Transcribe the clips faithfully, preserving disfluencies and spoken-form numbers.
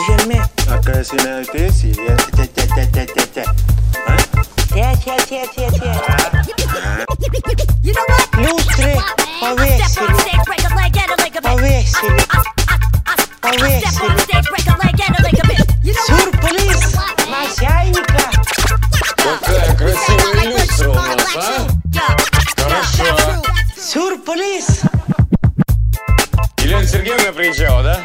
Déjenme. Acá es una tesis. Te, te, te, te, te, te. ¿Ah? Те, те, те, те, те. Люстры повесили. Повесили. Повесили. Сюрприз начальника. Какая красивая люстра у нас, а? Хорошо. Сюрприз. Елена Сергеевна приезжала, да?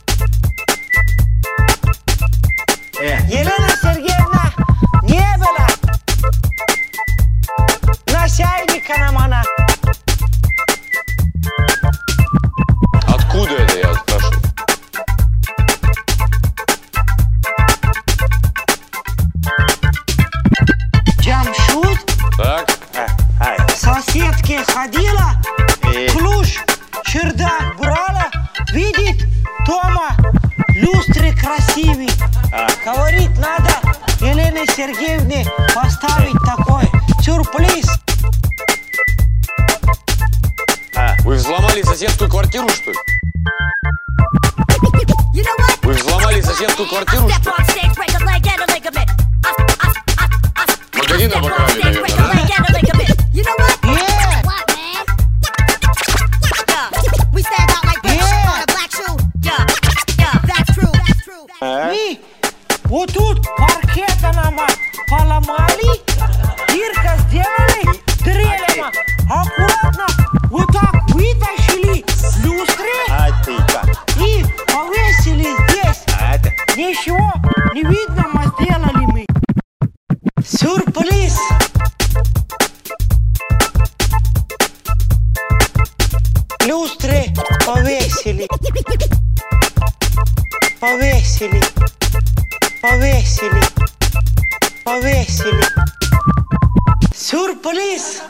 Э. Елена Сергеевна не была. Начальника нам она. Откуда это, я спрашиваю? Джамшут Так? А, ай. соседки ходила, Э. ключ, чердак брала, видит, Тома, люстры красивый. А. Говорит, надо Елене Сергеевне поставить такой сюрприз. А. Вы взломали соседскую квартиру, что ли? Вы взломали соседскую квартиру, что ли? Магазин обокрали, наверное, да? Мы вот тут паркета нам поломали, дырка сделали, дрелями, аккуратно вот так вытащили люстры А ты-ка. и повесили здесь. А это. Ничего не видно, мы сделали мы. Сюрприз. Люстры повесили. Повесили. Повесили. Повесили. Сюрприз.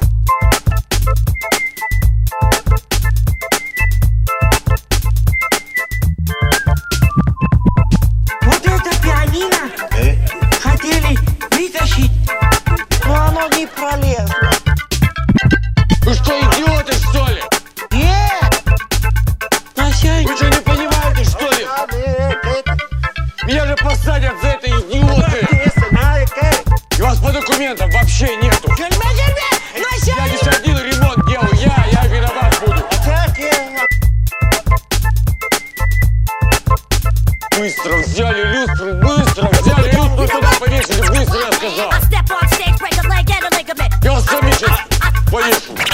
Вот это пианино Э. хотели вытащить, но оно не пролезло. Вы что, идиоты, что ли? Нет! Начальник. Вы что, не понимаете, что ли? Меня же посадят за это, идиоты! И вас по документам вообще нету! Я лишь один ремонт делаю, я, я виноват буду! Быстро взяли люстру, быстро взяли люстру, туда повесили, быстро, я сказал! Я вас сами сейчас повешу!